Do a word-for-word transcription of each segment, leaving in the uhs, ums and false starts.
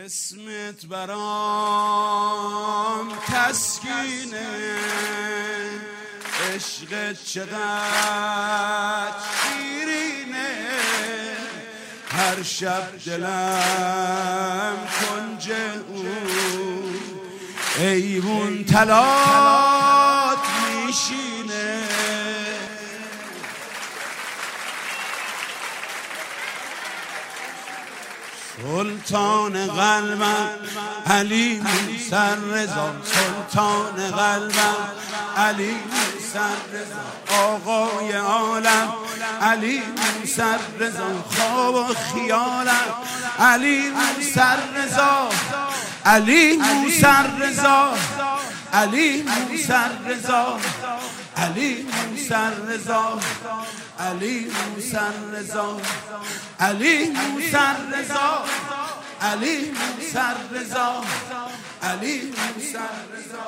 اسمت برام تسکینه، عشقت چقدر شیرینه، هر شب دلم کنج اون ایوون طلات میشینه. سلطان قلبم علی موسی رضا، سلطان قلبم علی موسی رضا، آقای عالم علی موسی رضا، خواب و خیالم علی موسی رضا، علی موسی رضا، علی موسی رضا، علی موسی رضا، علی موسی رضا، علی موسی رضا، علی موسی رضا، علی موسی رضا.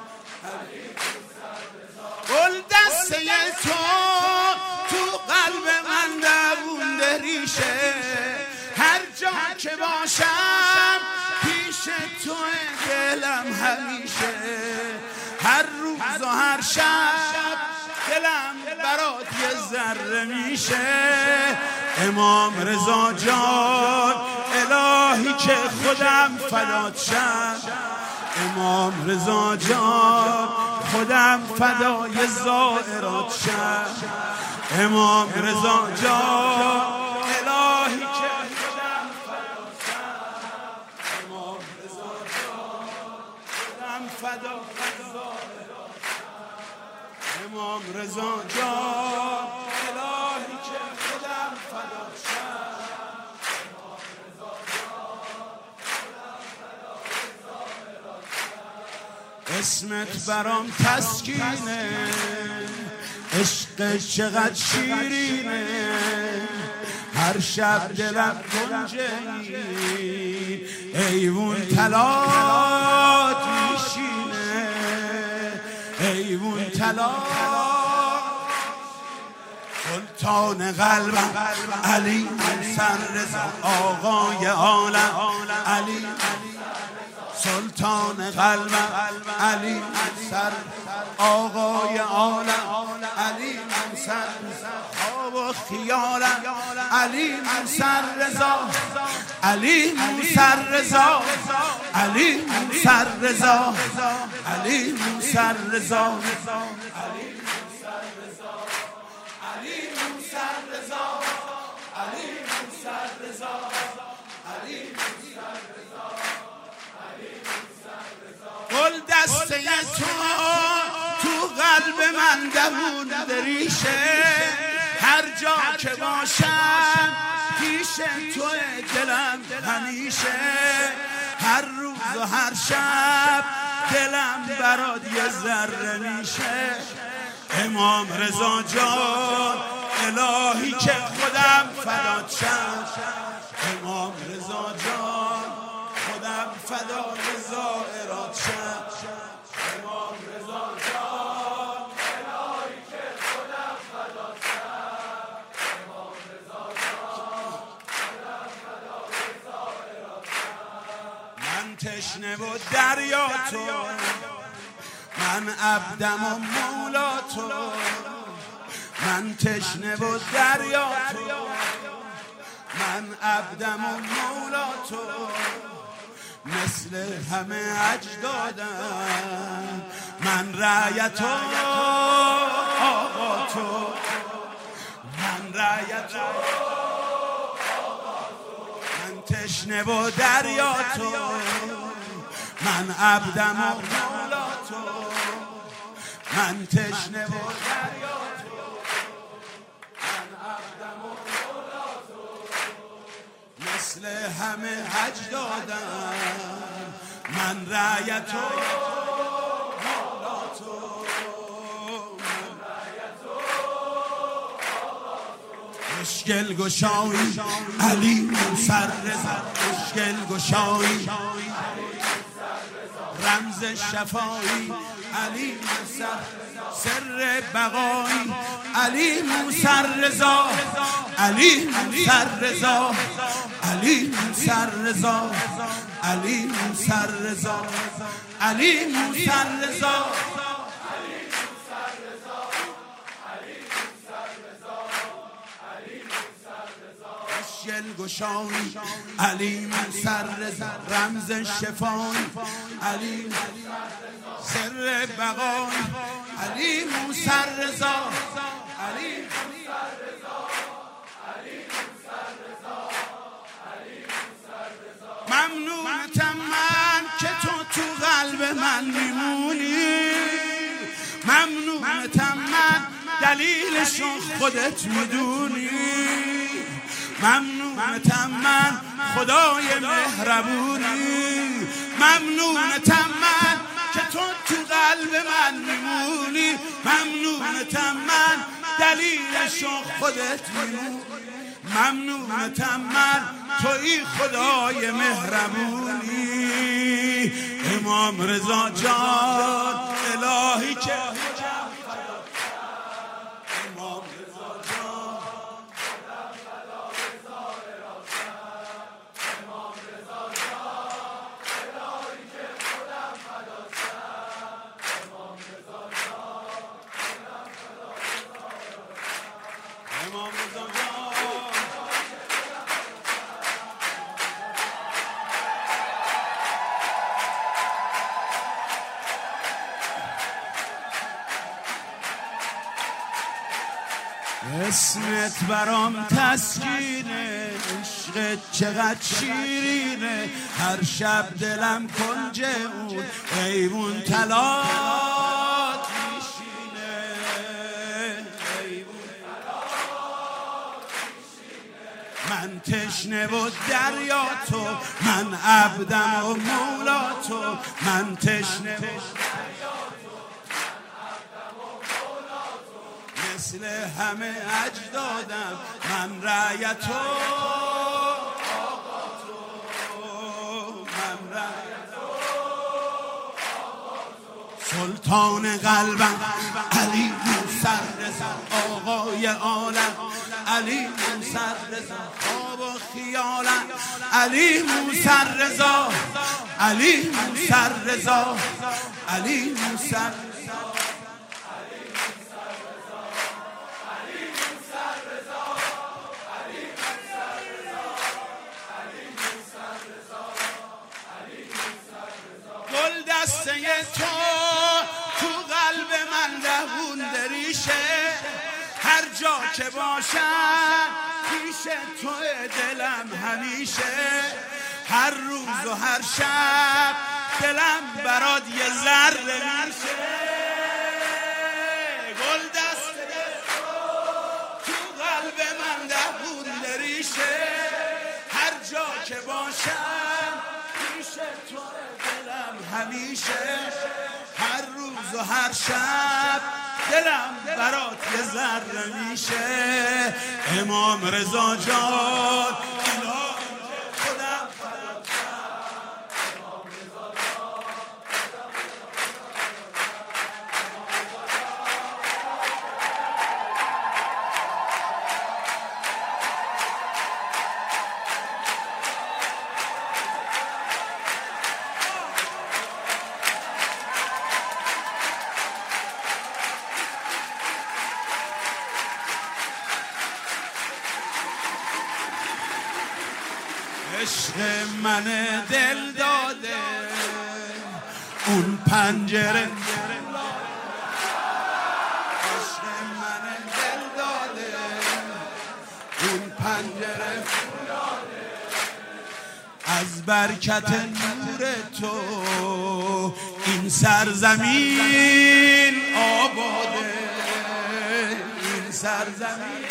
گل دسته تو تو قلب من دوونده ریشه، هر جا که باشم پیش تو دلم همیشه، هر روز و هر شب دلم برات یه ذره میشه. امام رضا جان الهی که خودم فدات شم، امام رضا جان خودم فدای زائرات شم، امام رضا جان الهی که خودم فدات شم، امام رضا جان خودم فدای زائرات شم، امام رضا جان الهی که خودم فدات شم. اسمت برام تسکینه، عشق چقدر شیرینه، هر شب دلم کنجه ایوون طلات میشینه، ایوون طلات. سلطان قلبم علی موسی رضا، آقای عالم علی، سلطان قلبم علی موسی، آقای عالم علی موسی، خواب و خیالم علی موسی رضا، علی موسی رضا، علی موسی رضا، علی موسی رضا، علی موسی رضا، علی موسی رضا، علی موسی رضا، علی موسی رضا. گل دسته تو تو قلب من دوونده ریشه، هر جا که باشم پیش تو دلم همیشه، هر روز و هر شب دلم برات یه ذره میشه. امام رضا جان الهی که خودم فدات شم، امام رضا جان خودم فدای زائرات شم، امام رضا جان الهی که خودم فدات شم، امام رضا جان خودم فدای زائرات شم. من تشنه و دریا تو، من عبدم و مولا تو، من تشنه و دریا تو، من عبدم و مولا تو، مثل همه اجدادم من رعیت و آقا تو، من رعیت و آقا تو، من تشنه و دریا تو، من عبدم و مولا تو، من تشنه و دریا تو، من عبدم و مولا تو، مثل همه اجدادم من رعیت و مولا تو، من رعیت و مولا تو. مشکل گشایی علی موسی رضا، مشکل گشایی رمز شفایی علی موسی، سر بقایی علی موسی رضا، علی موسی رضا، علی موسی‌رضا، علی موسی‌رضا، علی موسی‌رضا، مشکل گشایی علی موسی‌رضا، رمز شفایی علی، سر بقایی علی موسی‌رضا، علی ممنونتم من که تو تو قلب من میمونی، ممنونتم من دلیلشو خودت میدونی، ممنونتم من خدای مهربونی، ممنونتم من که تو تو قلب من میمونی، ممنونتم من دلیلشو خودت میدونی، ممنونتم من توی خدای مهربونی. امام رضا جان الهی که امام رضا جان امام رضا جان الهی که خودم فدا شم، امام رضا جان امام رضا جان اسمت برام تسکینه، عشقت چقدر شیرینه، هر شب دلم کنج اون ایوون طلات میشینه، ایوون طلات میشینه، من تشنه و دریا تو، من عبدم و مولا تو، من تشنه و مثل همه اجدادم، من رعیت و آقا تو، من رعیت و آقا تو، سلطان قلبم علی موسی‌رضا، آقای عالم علی موسی‌رضا، خواب و خیالم علی موسی‌رضا، علی موسی‌رضا، علی موسی‌رضا. گل دسته تو تو قلب من دوون دریشه، هر جا که باشم پیش تو دلم همیشه، هر روز و هر شب دلم برات یه ذره میشه، گل دسته تو قلب من دوون دریشه، هر جا که باشم پیش تو همیشه، هر روز و هر شب دلم برات یه ذره میشه، امام رضا جان خودم فدا شم، امام رضا جان عشق من دل داده اون پنجره، عشق من دل داده اون پنجره، از برکت نور تو این سرزمین آباده، این سرزمین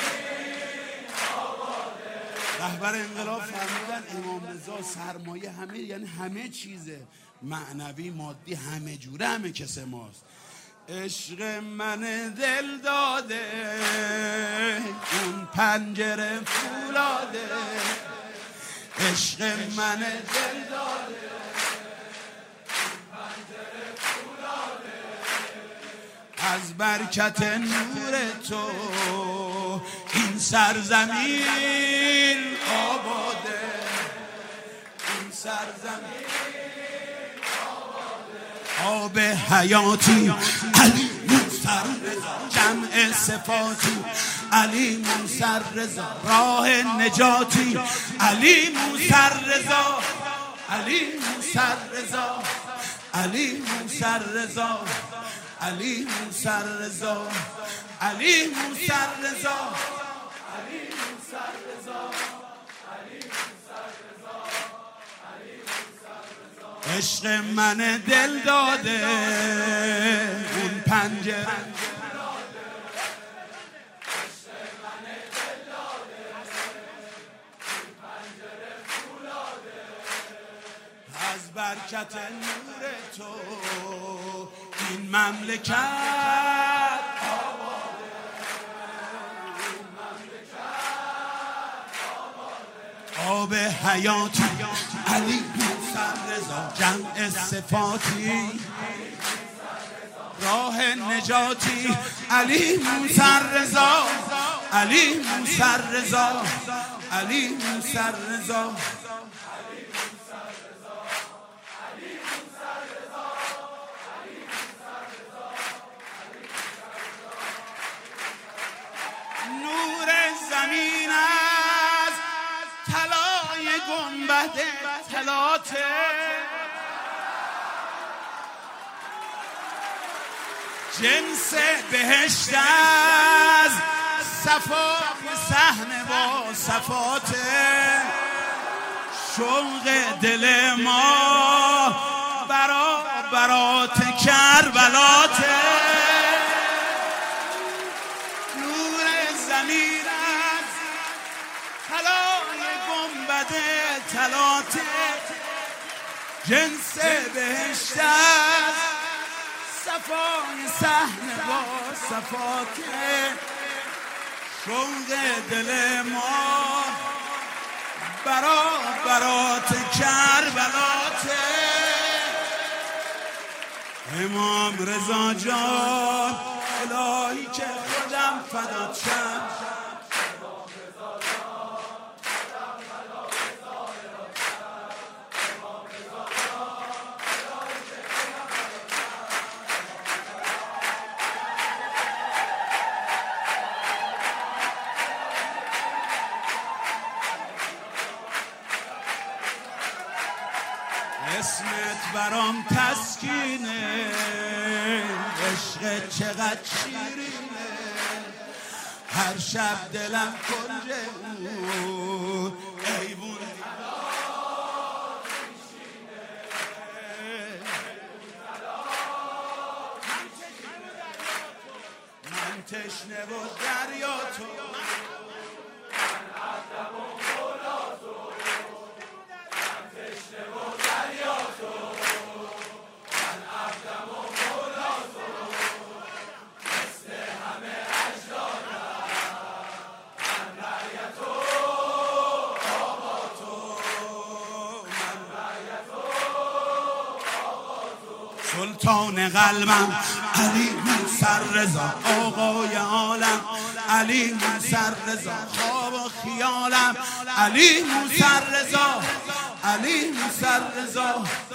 رهبر انقلاب فرمودن امام رضا سرمایه همه، یعنی همه چیزه، معنوی مادی همه جوره همه کس ماست. عشق من دل داده اون پنجره فولاده، عشق من دل داده اون پنجره فولاده، از برکت نور تو این سرزمین آباده. سرزمین آب حیاتی علی موسر رضا جمع صفاتی علی موسر رضا راه نجاتی علی موسر رضا علی موسر رضا علی موسر رضا علی موسر رضا علی موسر رضا علی موسر رضا عشق من دل داده اون پنجره از برکت نور تو این مملکت آباده این مملکت آب حیاتی علی موسر رضا جمع صفاتی راه نجاتی علی موسر رضا علی موسر رضا علی موسر رضا نور زمین از طلای گنبد طلاته جنس بهشت از صفای صحن با صفاته شوق دل ما برا برات کربلاته نور زمین از طلای گنبد طلاته جنس بهشت از صفای صحن با صفاته شوق دل ما برا برات کربلاته امام رضا جان الهی که خودم فدات شم اسمت برام تسکینه عشق چقدر شیرینه هر شب دلم کنجه اون ایوون من تشنه و دریا تو من عبدم و مولا تو من تشنه و دریا تو من عبدم و مولا تو مثل همه اجدادم من رعیت و آقا تو من رعیت و آقا تو سلطان قلبم علی موسر رضا آقای عالم علی موسر رضا خواب و خیالم علی موسر رضا علی موسر رضا